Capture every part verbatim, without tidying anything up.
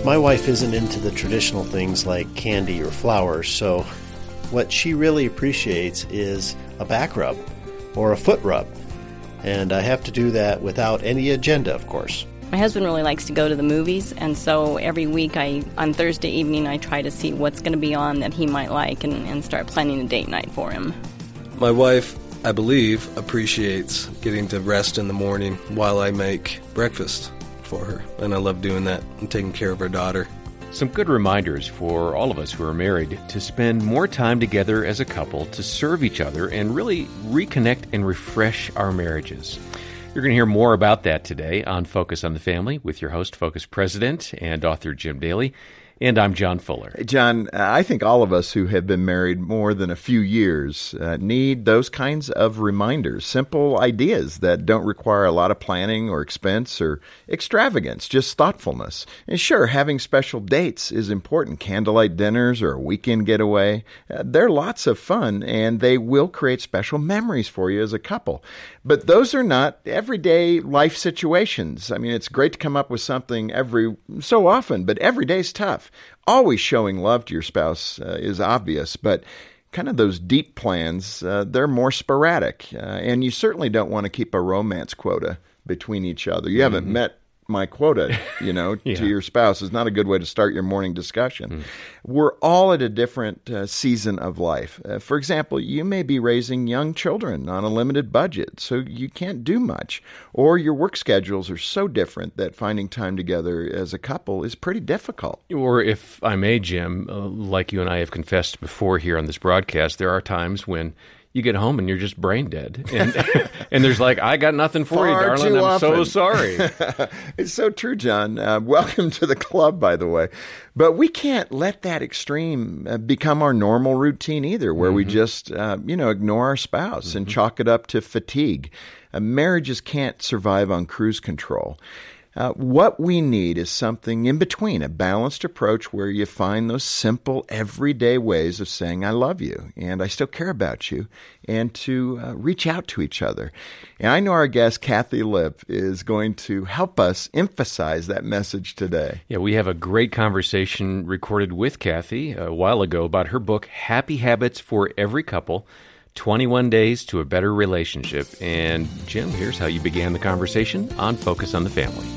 My wife isn't into the traditional things like candy or flowers, so what she really appreciates is a back rub or a foot rub. And I have to do that without any agenda, of course. My husband really likes to go to the movies, and so every week I, on Thursday evening, I try to see what's going to be on that he might like and, and start planning a date night for him. My wife, I believe, appreciates getting to rest in the morning while I make breakfast for her, and I love doing that and taking care of our daughter. Some good reminders for all of us who are married to spend more time together as a couple to serve each other and really reconnect and refresh our marriages. You're going to hear more about that today on Focus on the Family with your host, Focus President and author Jim Daly. And I'm John Fuller. John, I think all of us who have been married more than a few years uh, need those kinds of reminders, simple ideas that don't require a lot of planning or expense or extravagance, just thoughtfulness. And sure, having special dates is important, candlelight dinners or a weekend getaway. Uh, they're lots of fun, and they will create special memories for you as a couple. But those are not everyday life situations. I mean, it's great to come up with something every so often, but every day's tough. Always showing love to your spouse uh, is obvious, but kind of those deep plans, uh, they're more sporadic. Uh, and you certainly don't want to keep a romance quota between each other. You haven't mm-hmm. met my quota, you know, yeah. to your spouse is not a good way to start your morning discussion. Mm. We're all at a different uh, season of life. Uh, for example, you may be raising young children on a limited budget, so you can't do much. Or your work schedules are so different that finding time together as a couple is pretty difficult. Or if I may, Jim, uh, like you and I have confessed before here on this broadcast, there are times when you get home and you're just brain dead. And and there's like, I got nothing for Far you, darling. I'm often. so sorry. It's so true, John. Uh, welcome to the club, by the way. But we can't let that extreme uh, become our normal routine either, where mm-hmm. we just, uh, you know, ignore our spouse mm-hmm. and chalk it up to fatigue. Uh, marriages can't survive on cruise control. Uh, what we need is something in between, a balanced approach where you find those simple, everyday ways of saying, I love you, and I still care about you, and to uh, reach out to each other. And I know our guest, Kathy Lipp, is going to help us emphasize that message today. Yeah, we have a great conversation recorded with Kathy a while ago about her book, Happy Habits for Every Couple, twenty-one Days to a Better Relationship. And Jim, here's how you began the conversation on Focus on the Family.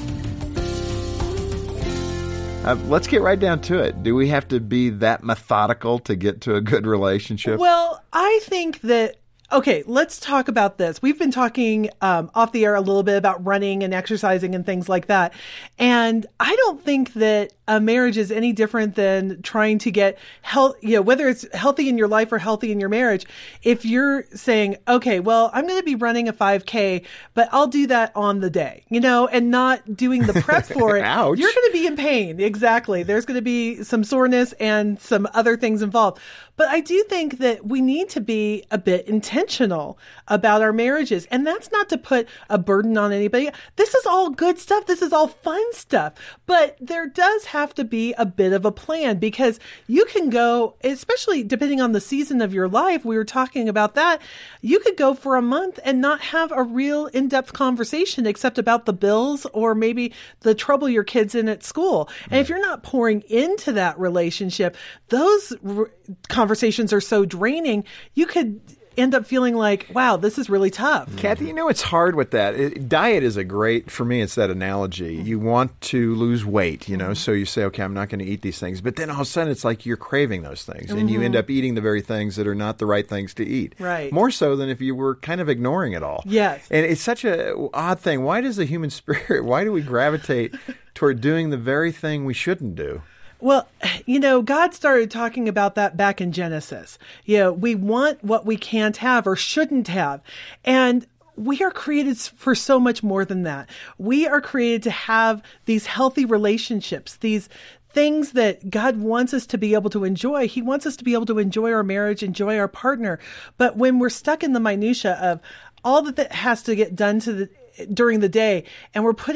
Uh, let's get right down to it. Do we have to be that methodical to get to a good relationship? Well, I think that, okay, let's talk about this. We've been talking um, off the air a little bit about running and exercising and things like that. And I don't think that a marriage is any different than trying to get health, you know, whether it's healthy in your life or healthy in your marriage. If you're saying, okay, well, I'm going to be running a five K, but I'll do that on the day, you know, and not doing the prep for it, Ouch. You're going to be in pain. Exactly. There's going to be some soreness and some other things involved. But I do think that we need to be a bit intentional about our marriages. And that's not to put a burden on anybody. This is all good stuff. This is all fun stuff. But there does have to be a bit of a plan, because you can go, especially depending on the season of your life, we were talking about that, you could go for a month and not have a real in-depth conversation except about the bills or maybe the trouble your kid's in at school. And if you're not pouring into that relationship, those r- conversations are so draining, you could end up feeling like, wow, this is really tough. Kathy, you know, it's hard with that. It, diet is a great, for me, it's that analogy. You want to lose weight, you know, so you say, okay, I'm not going to eat these things. But then all of a sudden, it's like you're craving those things. Mm-hmm. And you end up eating the very things that are not the right things to eat. Right. More so than if you were kind of ignoring it all. Yes. And it's such an odd thing. Why does the human spirit, why do we gravitate toward doing the very thing we shouldn't do? Well, you know, God started talking about that back in Genesis. You know, we want what we can't have or shouldn't have. And we are created for so much more than that. We are created to have these healthy relationships, these things that God wants us to be able to enjoy. He wants us to be able to enjoy our marriage, enjoy our partner. But when we're stuck in the minutia of all that, that has to get done to the during the day, and we're putting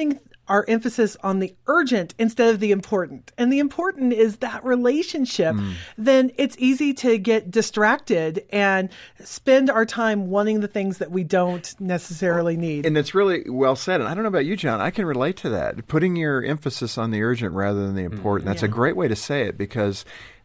our emphasis on the urgent instead of the important, and the important is that relationship, mm. then it's easy to get distracted and spend our time wanting the things that we don't necessarily need. And it's really well said. And I don't know about you, John. I can relate to that. Putting your emphasis on the urgent rather than the important. Mm. That's yeah. a great way to say it, because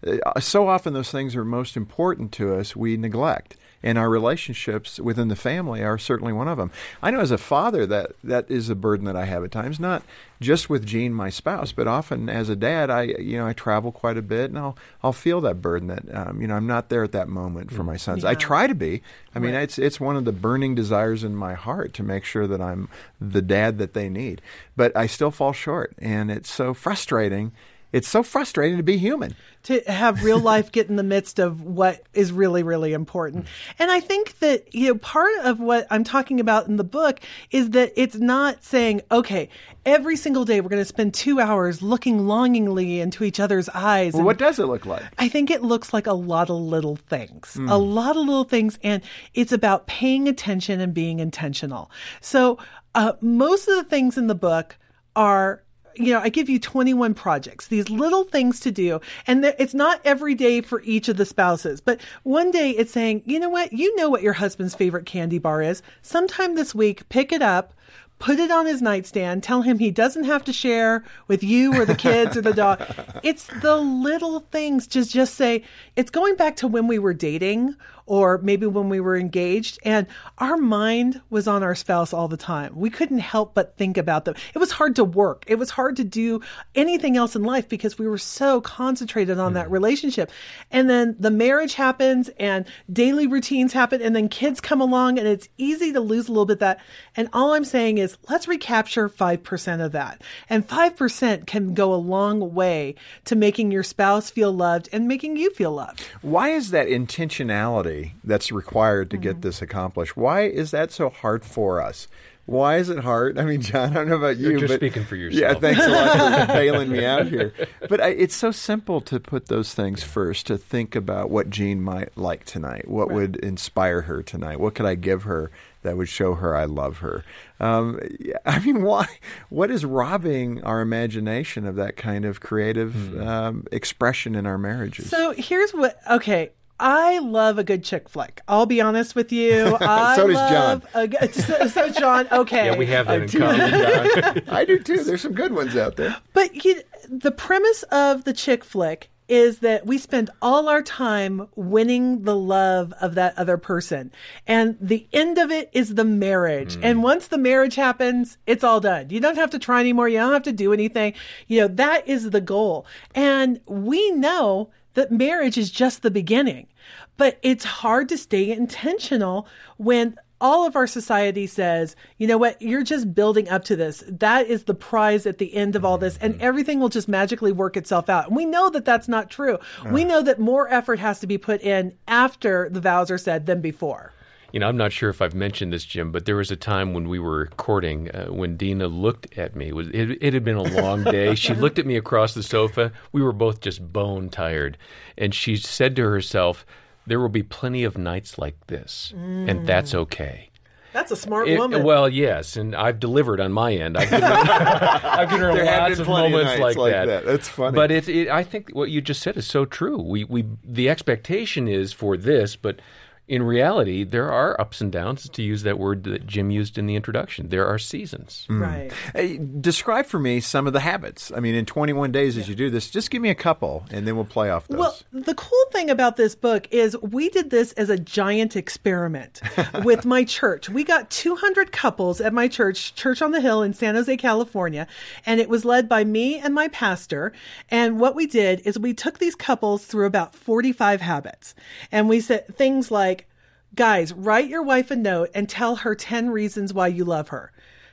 so often those things are most important to us, we neglect. And our relationships within the family are certainly one of them. I know as a father that that is a burden that I have at times, not just with Jean, my spouse, but often as a dad, I you know I travel quite a bit, and I'll I'll feel that burden that um, you know I'm not there at that moment for my sons. Yeah. I try to be. I mean, right. it's it's one of the burning desires in my heart to make sure that I'm the dad that they need, but I still fall short, and it's so frustrating. It's so frustrating to be human. To have real life get in the midst of what is really, really important. And I think that, you know, part of what I'm talking about in the book is that it's not saying, okay, every single day we're going to spend two hours looking longingly into each other's eyes. Well, and what does it look like? I think it looks like a lot of little things, mm. a lot of little things. And it's about paying attention and being intentional. So uh, most of the things in the book are, you know, I give you twenty-one projects, these little things to do. And th- it's not every day for each of the spouses. But one day it's saying, you know what? You know what your husband's favorite candy bar is. Sometime this week, pick it up, put it on his nightstand, tell him he doesn't have to share with you or the kids or the dog. It's the little things. Just, just say, it's going back to when we were dating or maybe when we were engaged, and our mind was on our spouse all the time. We couldn't help but think about them. It was hard to work. It was hard to do anything else in life because we were so concentrated on mm. that relationship. And then the marriage happens and daily routines happen, and then kids come along, and it's easy to lose a little bit of that. And all I'm saying is, let's recapture five percent of that. And five percent can go a long way to making your spouse feel loved and making you feel loved. Why is that intentionality that's required to mm-hmm. get this accomplished? Why is that so hard for us? Why is it hard? I mean, John, I don't know about you. You're just but, speaking for yourself. Yeah, thanks a lot for bailing me out here. But I, it's so simple to put those things first, to think about what Jean might like tonight, what right. would inspire her tonight, what could I give her that would show her I love her. Um, I mean, why? What is robbing our imagination of that kind of creative mm. um, expression in our marriages? So here's what, okay. I love a good chick flick. I'll be honest with you. I so does love John. A, so, so John, okay. Yeah, we have that in common, John. I do too. There's some good ones out there. But you, the premise of the chick flick is that we spend all our time winning the love of that other person. And the end of it is the marriage. Mm. And once the marriage happens, it's all done. You don't have to try anymore. You don't have to do anything. You know, that is the goal. And we know that marriage is just the beginning. But it's hard to stay intentional when all of our society says, you know what, you're just building up to this. That is the prize at the end of all this, and everything will just magically work itself out. And we know that that's not true. Uh. We know that more effort has to be put in after the vows are said than before. You know, I'm not sure if I've mentioned this, Jim, but there was a time when we were courting uh, when Dina looked at me. It, was, it, it had been a long day. She looked at me across the sofa. We were both just bone tired. And she said to herself, there will be plenty of nights like this, mm. and that's okay. That's a smart it, woman. Well, yes, and I've delivered on my end. I've given her, I've given her there lots of moments of like, like that. that. That's funny. But it, it, I think what you just said is so true. We, we, the expectation is for this, but in reality, there are ups and downs, to use that word that Jim used in the introduction. There are seasons. Mm. Right. Hey, describe for me some of the habits. I mean, in twenty-one days as you do this, just give me a couple, and then we'll play off those. Well, the cool thing about this book is we did this as a giant experiment with my church. We got two hundred couples at my church, Church on the Hill in San Jose, California, and it was led by me and my pastor. And what we did is we took these couples through about forty-five habits, and we said things like, guys, write your wife a note and tell her ten reasons why you love her.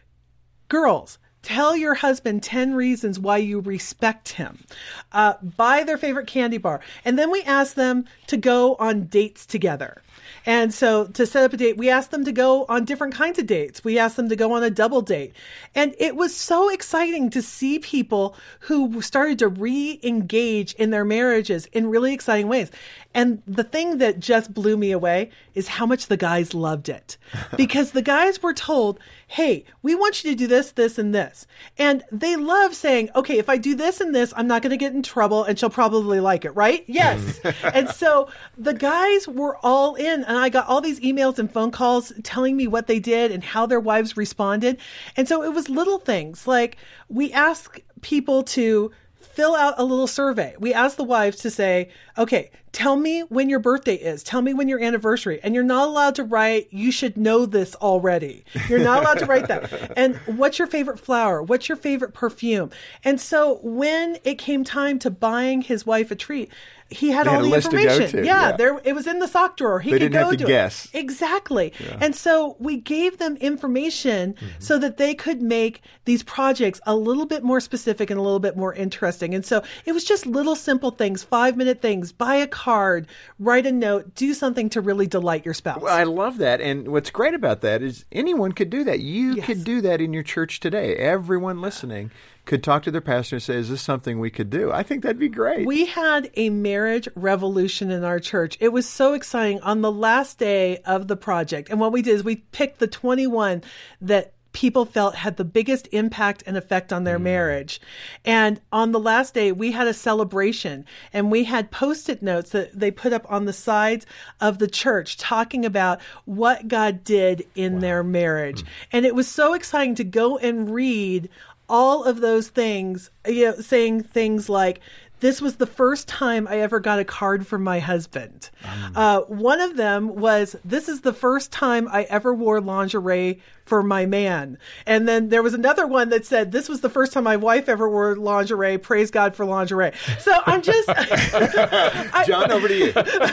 Girls, tell your husband ten reasons why you respect him. Uh, buy their favorite candy bar. And then we ask them to go on dates together. And so to set up a date, we asked them to go on different kinds of dates. We asked them to go on a double date. And it was so exciting to see people who started to re-engage in their marriages in really exciting ways. And the thing that just blew me away is how much the guys loved it. Because the guys were told, hey, we want you to do this, this, and this. And they love saying, okay, if I do this and this, I'm not going to get in trouble and she'll probably like it, right? Yes. And so the guys were all in, and I got all these emails and phone calls telling me what they did and how their wives responded. And so it was little things like we ask people to fill out a little survey. We ask the wives to say, okay, tell me when your birthday is. Tell me when your anniversary. And you're not allowed to write, you should know this already. You're not allowed to write that. And what's your favorite flower? What's your favorite perfume? And so when it came time to buying his wife a treat, he had They all had a the list to go information. to, Yeah, yeah. there it was in the sock drawer. He They could didn't have go to to guess. it. Exactly. And so we gave them information Mm-hmm. so that they could make these projects a little bit more specific and a little bit more interesting. And so it was just little simple things, five minute things, buy a card, write a note, do something to really delight your spouse. Well, I love that. And what's great about that is anyone could do that. You Yes. could do that in your church today. Everyone listening could talk to their pastor and say, is this something we could do? I think that'd be great. We had a marriage revolution in our church. It was so exciting on the last day of the project. And what we did is we picked the twenty-one that people felt had the biggest impact and effect on their marriage. And on the last day, we had a celebration, and we had Post-it notes that they put up on the sides of the church talking about what God did in their marriage. And it was so exciting to go and read all of those things, you know, saying things like, this was the first time I ever got a card from my husband. Mm. Uh, one of them was, this is the first time I ever wore lingerie for my man. And then there was another one that said, this was the first time my wife ever wore lingerie. Praise God for lingerie. So I'm just... I, John, over to you.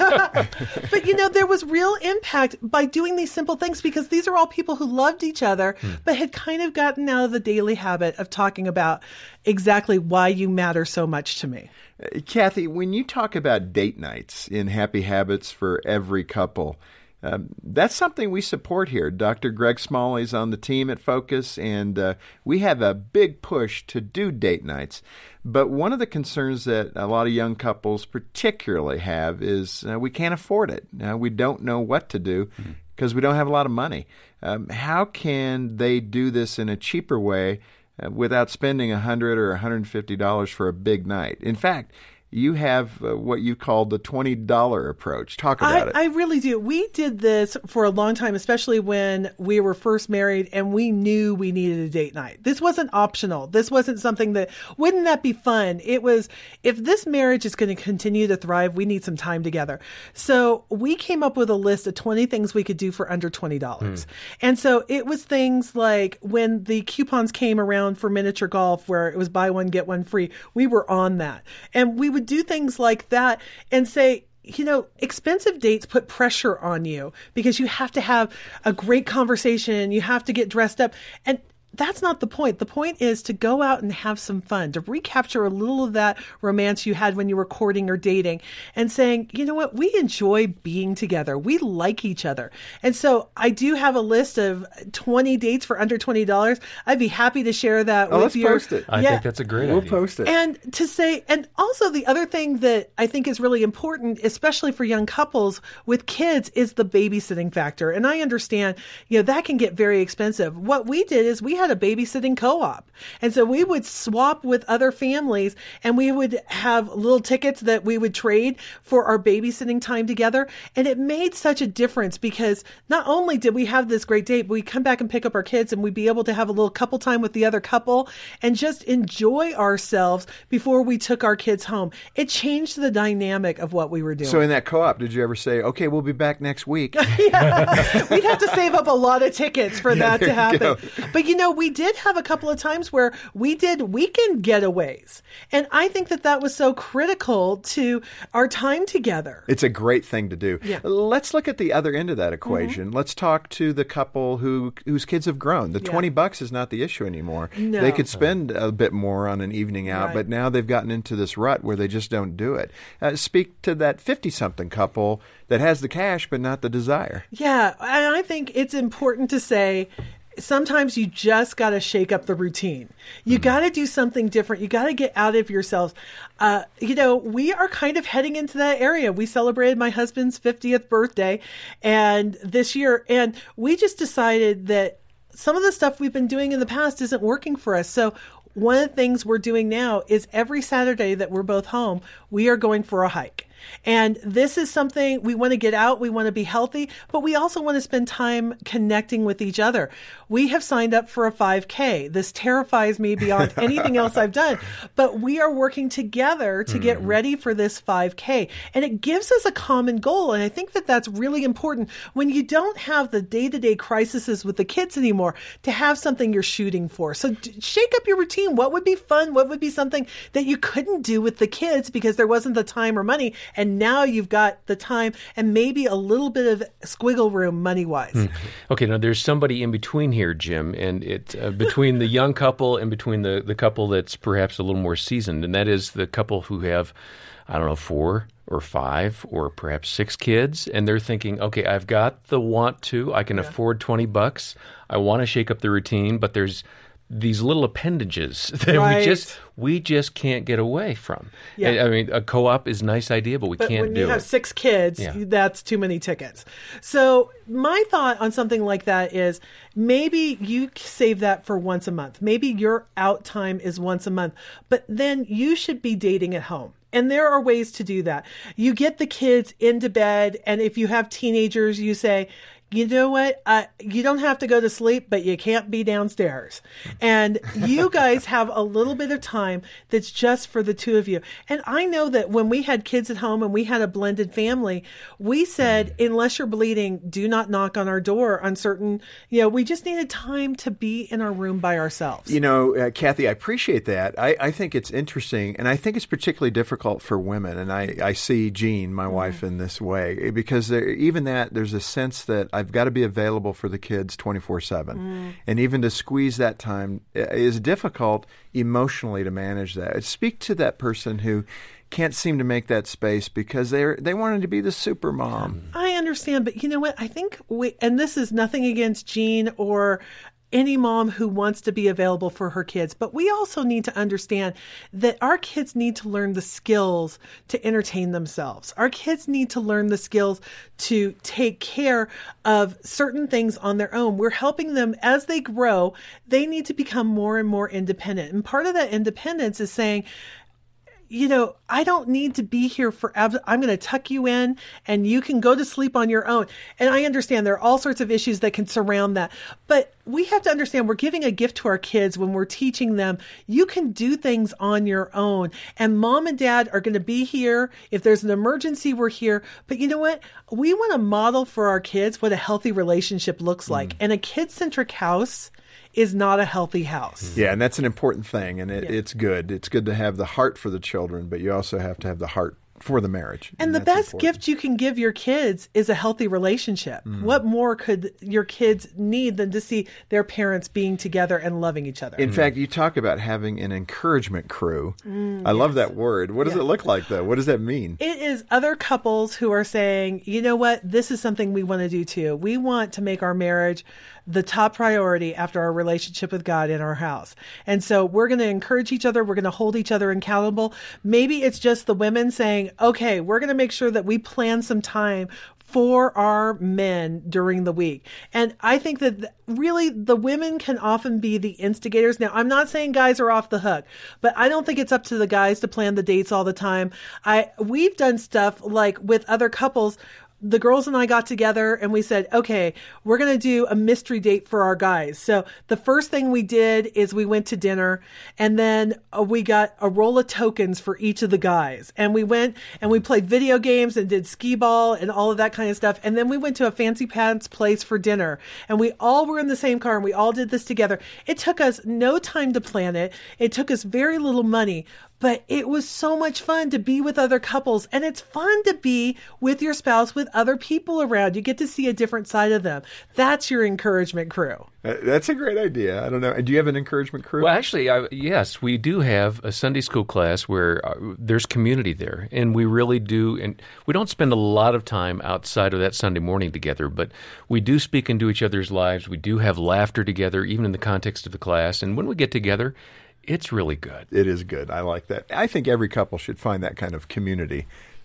But, you know, there was real impact by doing these simple things, because these are all people who loved each other, hmm. but had kind of gotten out of the daily habit of talking about exactly why you matter so much to me. Uh, Kathy, when you talk about date nights in Happy Habits for every couple, um, that's something we support here. Doctor Greg Smalley's on the team at Focus, and uh, we have a big push to do date nights. But one of the concerns that a lot of young couples particularly have is uh, we can't afford it. Uh, we don't know what to do because mm-hmm. we don't have a lot of money. Um, how can they do this in a cheaper way uh, without spending one hundred dollars or one hundred fifty dollars for a big night? In fact, you have uh, what you call the twenty dollar approach. Talk about I, it. I really do. We did this for a long time, especially when we were first married and we knew we needed a date night. This wasn't optional. This wasn't something that, wouldn't that be fun? It was, if this marriage is going to continue to thrive, we need some time together. So we came up with a list of twenty things we could do for under twenty dollars. Hmm. And so it was things like when the coupons came around for miniature golf, where it was buy one, get one free, we were on that. And we would do things like that and say, you know, expensive dates put pressure on you because you have to have a great conversation. You have to get dressed up. And that's not the point. The point is to go out and have some fun, to recapture a little of that romance you had when you were courting or dating, and saying, you know what, we enjoy being together. We like each other. And so I do have a list of twenty dates for under twenty dollars. I'd be happy to share that oh, with let's you. Post it. I yeah. think that's a great we'll idea. We'll post it. And to say, and also the other thing that I think is really important, especially for young couples with kids, is the babysitting factor. And I understand, you know, that can get very expensive. What we did is we had a babysitting co-op. And so we would swap with other families, and we would have little tickets that we would trade for our babysitting time together. And it made such a difference because not only did we have this great date, but we come back and pick up our kids and we'd be able to have a little couple time with the other couple and just enjoy ourselves before we took our kids home. It changed the dynamic of what we were doing. So in that co-op, did you ever say, okay, we'll be back next week? Yeah. We'd have to save up a lot of tickets for Yeah, that to there you happen. go. But, you know, we did have a couple of times where we did weekend getaways. And I think that that was so critical to our time together. It's a great thing to do. Yeah. Let's look at the other end of that equation. Mm-hmm. Let's talk to the couple who whose kids have grown. The Yeah. twenty bucks is not the issue anymore. No. They could spend a bit more on an evening out, Right. but now they've gotten into this rut where they just don't do it. Uh, speak to that fifty-something couple that has the cash but not the desire. Yeah. And I think it's important to say, sometimes you just got to shake up the routine. You mm. got to do something different. You got to get out of yourselves. Uh, you know, we are kind of heading into that area. We celebrated my husband's fiftieth birthday and this year, and we just decided that some of the stuff we've been doing in the past isn't working for us. So one of the things we're doing now is every Saturday that we're both home, we are going for a hike. And this is something we want to get out. We want to be healthy, but we also want to spend time connecting with each other. We have signed up for a five K. This terrifies me beyond anything else I've done, but we are working together to get ready for this five K. And it gives us a common goal. And I think that that's really important when you don't have the day-to-day crises with the kids anymore, to have something you're shooting for. So d- shake up your routine. What would be fun? What would be something that you couldn't do with the kids because there wasn't the time or money? And now you've got the time and maybe a little bit of squiggle room money-wise. Mm. Okay, now there's somebody in between here, Jim, and it uh, between the young couple and between the, the couple that's perhaps a little more seasoned, and that is the couple who have, I don't know, four or five or perhaps six kids, and they're thinking, okay, I've got the want to, I can yeah. afford twenty bucks, I want to shake up the routine, but there's these little appendages that right. we just we just can't get away from. Yeah. I mean, a co-op is a nice idea, but we but can't when do you have it. six kids, Yeah. that's too many tickets. So my thought on something like that is maybe you save that for once a month. Maybe your out time is once a month, but then you should be dating at home. And there are ways to do that. You get the kids into bed, and if you have teenagers, you say, you know what? Uh, you don't have to go to sleep, but you can't be downstairs. And you guys have a little bit of time that's just for the two of you. And I know that when we had kids at home and we had a blended family, we said, mm. unless you're bleeding, do not knock on our door on certain, you know, we just needed time to be in our room by ourselves. You know, uh, Kathy, I appreciate that. I, I think it's interesting, and I think it's particularly difficult for women. And I, I see Jean, my mm. wife, in this way, because there, even that, there's a sense that I've got to be available for the kids twenty-four seven. Mm. And even to squeeze that time is difficult emotionally to manage that. Speak to that person who can't seem to make that space because they they wanted to be the super mom. I understand, but you know what? I think we, and this is nothing against Jean or any mom who wants to be available for her kids. But we also need to understand that our kids need to learn the skills to entertain themselves. Our kids need to learn the skills to take care of certain things on their own. We're helping them as they grow. They need to become more and more independent. And part of that independence is saying, you know, I don't need to be here forever. I'm going to tuck you in and you can go to sleep on your own. And I understand there are all sorts of issues that can surround that. But we have to understand we're giving a gift to our kids when we're teaching them you can do things on your own. And mom and dad are going to be here. If there's an emergency, we're here. But you know what? We want to model for our kids what a healthy relationship looks like. Mm. And a kid-centric house is not a healthy house. Yeah, and that's an important thing, and it, yeah. it's good. It's good to have the heart for the children, but you also have to have the heart for the marriage. And, and the best important. gift you can give your kids is a healthy relationship. Mm. What more could your kids need than to see their parents being together and loving each other? In mm. fact, you talk about having an encouragement crew. Mm, I yes. love that word. What does yeah. it look like, though? What does that mean? It is other couples who are saying, you know what, this is something we want to do too. We want to make our marriage the top priority after our relationship with God in our house. And so we're going to encourage each other. We're going to hold each other accountable. Maybe it's just the women saying, okay, we're going to make sure that we plan some time for our men during the week. And I think that really the women can often be the instigators. Now, I'm not saying guys are off the hook, but I don't think it's up to the guys to plan the dates all the time. I we've done stuff like with other couples. The girls and I got together and we said, okay, we're going to do a mystery date for our guys. So the first thing we did is we went to dinner, and then we got a roll of tokens for each of the guys. And we went and we played video games and did skee ball and all of that kind of stuff. And then we went to a fancy pants place for dinner, and we all were in the same car and we all did this together. It took us no time to plan it. It took us very little money. But it was so much fun to be with other couples. And it's fun to be with your spouse with other people around. You get to see a different side of them. That's your encouragement crew. Uh, that's a great idea. I don't know. Do you have an encouragement crew? Well, actually, I, yes, we do have a Sunday school class where uh, there's community there. And we really do. And we don't spend a lot of time outside of that Sunday morning together, but we do speak into each other's lives. We do have laughter together, even in the context of the class. And when we get together, it's really good. It is good. I like that. I think every couple should find that kind of community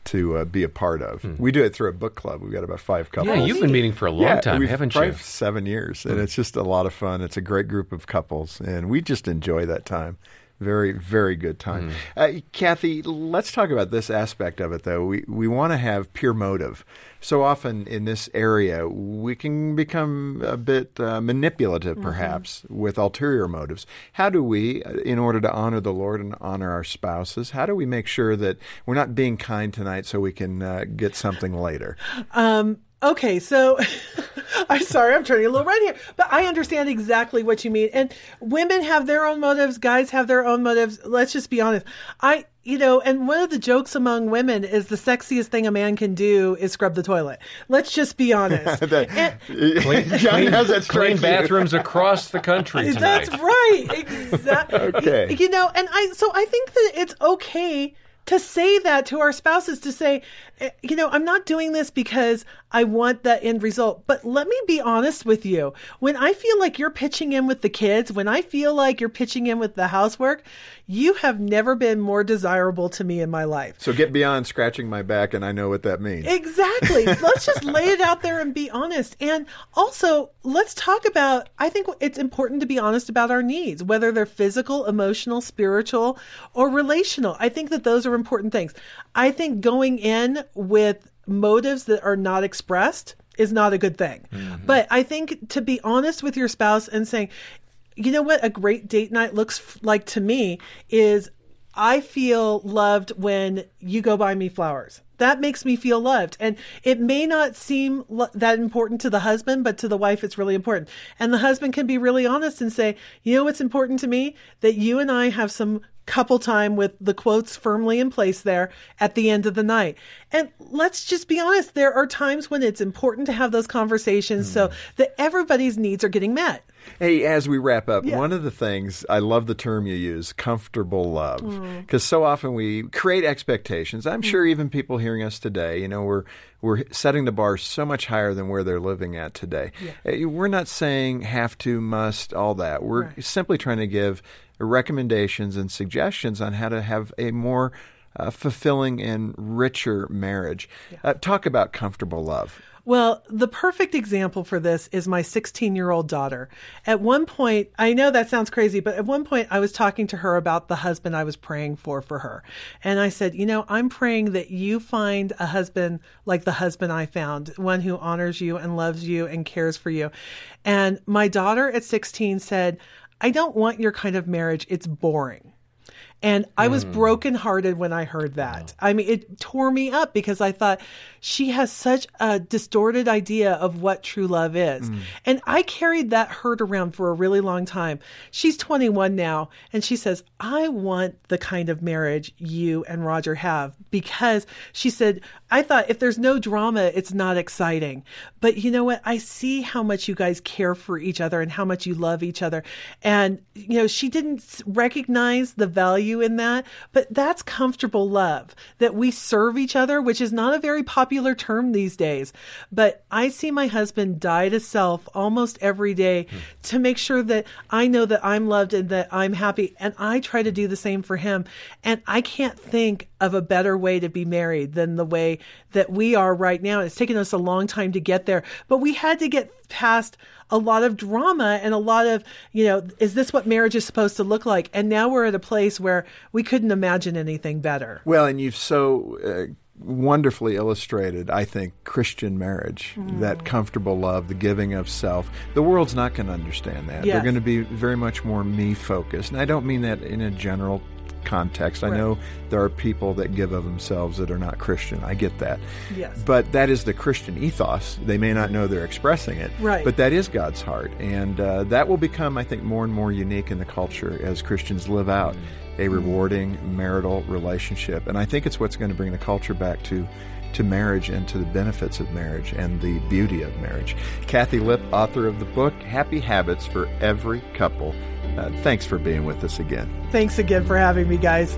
to uh, be a part of. Hmm. We do it through a book club. We've got about five couples. Yeah, you've been meeting for a long yeah, time, we've haven't probably you? Seven years, and it's just a lot of fun. It's a great group of couples, and we just enjoy that time. Very, very good time. Mm. Uh, Kathy, let's talk about this aspect of it, though. We we want to have pure motive. So often in this area, we can become a bit uh, manipulative, perhaps, mm-hmm. with ulterior motives. How do we, in order to honor the Lord and honor our spouses, how do we make sure that we're not being kind tonight so we can uh, get something later? Um Okay, so I'm sorry, I'm turning a little red here, but I understand exactly what you mean. And women have their own motives, guys have their own motives. Let's just be honest. I, you know, and one of the jokes among women is the sexiest thing a man can do is scrub the toilet. Let's just be honest. that, and, clean clean, that clean bathrooms across the country tonight. That's right, exactly. Okay. You know, and I, so I think that it's okay to say that to our spouses, to say, you know, I'm not doing this because I want that end result. But let me be honest with you. When I feel like you're pitching in with the kids, when I feel like you're pitching in with the housework, you have never been more desirable to me in my life. So get beyond scratching my back, and I know what that means. Exactly. Let's just lay it out there and be honest. And also, let's talk about, I think it's important to be honest about our needs, whether they're physical, emotional, spiritual, or relational. I think that those are important things. I think going in with motives that are not expressed is not a good thing. Mm-hmm. But I think to be honest with your spouse and saying, you know what a great date night looks like to me is I feel loved when you go buy me flowers. That makes me feel loved. And it may not seem lo- that important to the husband, but to the wife, it's really important. And the husband can be really honest and say, you know what's important to me? That you and I have some couple time with the quotes firmly in place there at the end of the night. And let's just be honest, there are times when it's important to have those conversations mm. so that everybody's needs are getting met. Hey, as we wrap up, yeah. one of the things, I love the term you use, comfortable love, because mm. so often we create expectations. I'm mm. sure even people hearing us today, you know, we're we're setting the bar so much higher than where they're living at today. Yeah. We're not saying have to, must, all that. We're right. simply trying to give recommendations and suggestions on how to have a more uh, fulfilling and richer marriage. Yeah. Uh, talk about comfortable love. Well, the perfect example for this is my sixteen-year-old daughter. At one point, I know that sounds crazy, but at one point I was talking to her about the husband I was praying for for her. And I said, you know, I'm praying that you find a husband like the husband I found, one who honors you and loves you and cares for you. And my daughter at sixteen said, I don't want your kind of marriage. It's boring. And I was mm. brokenhearted when I heard that. Wow. I mean, it tore me up because I thought she has such a distorted idea of what true love is. Mm. And I carried that hurt around for a really long time. She's twenty-one now, and she says, I want the kind of marriage you and Roger have, because she said, I thought if there's no drama, it's not exciting. But you know what? I see how much you guys care for each other and how much you love each other. And, you know, she didn't recognize the value in that, but that's comfortable love, that we serve each other, which is not a very popular term these days. But I see my husband die to self almost every day mm. to make sure that I know that I'm loved and that I'm happy. And I try to do the same for him. And I can't think of a better way to be married than the way that we are right now. It's taken us a long time to get there, but we had to get past a lot of drama and a lot of, you know, is this what marriage is supposed to look like? And now we're at a place where we couldn't imagine anything better. Well, and you've so uh, wonderfully illustrated, I think, Christian marriage, mm. that comfortable love, the giving of self. The world's not going to understand that. Yes. They're going to be very much more me-focused. And I don't mean that in a general context. I right. know there are people that give of themselves that are not Christian. I get that. Yes. But that is the Christian ethos. They may not know they're expressing it, right. but that is God's heart. And uh, that will become, I think, more and more unique in the culture as Christians live out mm-hmm. a rewarding marital relationship. And I think it's what's going to bring the culture back to to marriage and to the benefits of marriage and the beauty of marriage. Kathy Lipp, author of the book, Happy Habits for Every Couple. Uh, thanks for being with us again. Thanks again for having me, guys.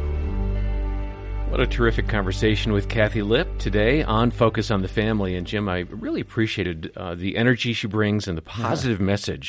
What a terrific conversation with Kathy Lipp today on Focus on the Family. And Jim, I really appreciated uh, the energy she brings and the positive yeah. message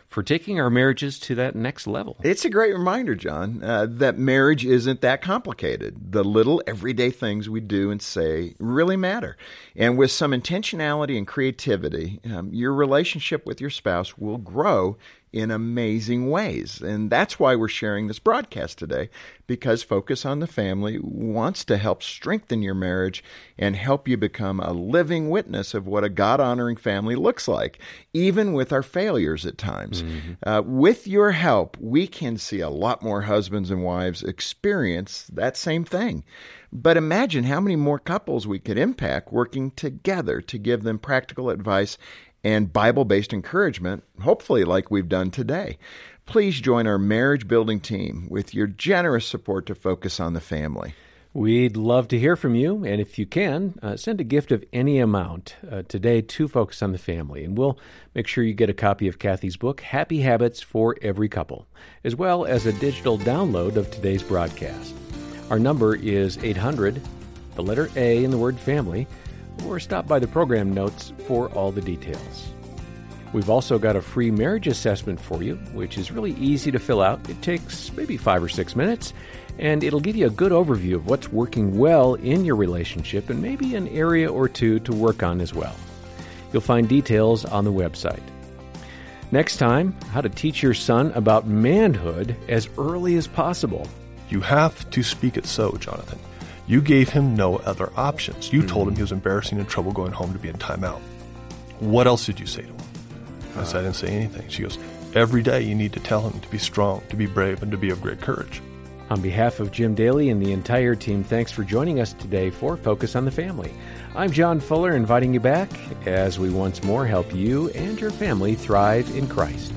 for taking our marriages to that next level. It's a great reminder, John, uh, that marriage isn't that complicated. The little everyday things we do and say really matter. And with some intentionality and creativity, um, your relationship with your spouse will grow in amazing ways. And that's why we're sharing this broadcast today, because Focus on the Family wants to help strengthen your marriage and help you become a living witness of what a God-honoring family looks like, even with our failures at times. Mm-hmm. Uh, with your help, we can see a lot more husbands and wives experience that same thing. But imagine how many more couples we could impact working together to give them practical advice and Bible-based encouragement, hopefully like we've done today. Please join our marriage building team with your generous support to Focus on the Family. We'd love to hear from you, and if you can, uh, send a gift of any amount uh, today to Focus on the Family, and we'll make sure you get a copy of Kathy's book, Happy Habits for Every Couple, as well as a digital download of today's broadcast. Our number is eight hundred, the letter A in the word family, or stop by the program notes for all the details. We've also got a free marriage assessment for you, which is really easy to fill out. It takes maybe five or six minutes, and it'll give you a good overview of what's working well in your relationship and maybe an area or two to work on as well. You'll find details on the website. Next time, how to teach your son about manhood as early as possible. You have to speak it so, Jonathan. You gave him no other options. You mm-hmm. told him he was embarrassing and in trouble going home to be in timeout. What else did you say to him? I said, I didn't say anything. She goes, every day you need to tell him to be strong, to be brave, and to be of great courage. On behalf of Jim Daly and the entire team, thanks for joining us today for Focus on the Family. I'm John Fuller, inviting you back as we once more help you and your family thrive in Christ.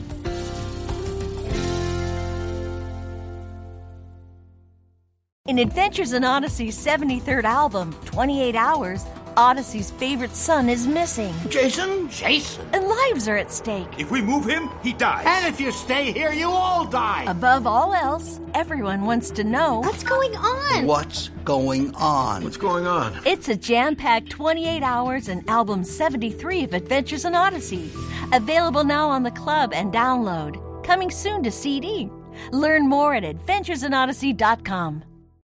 In Adventures in Odyssey's seventy-third album, twenty-eight hours, Odyssey's favorite son is missing. Jason? Jason? And lives are at stake. If we move him, he dies. And if you stay here, you all die. Above all else, everyone wants to know... What's going on? What's going on? What's going on? It's a jam-packed twenty-eight hours and album seventy-three of Adventures in Odyssey. Available now on the club and download. Coming soon to C D. Learn more at adventures in odyssey dot com.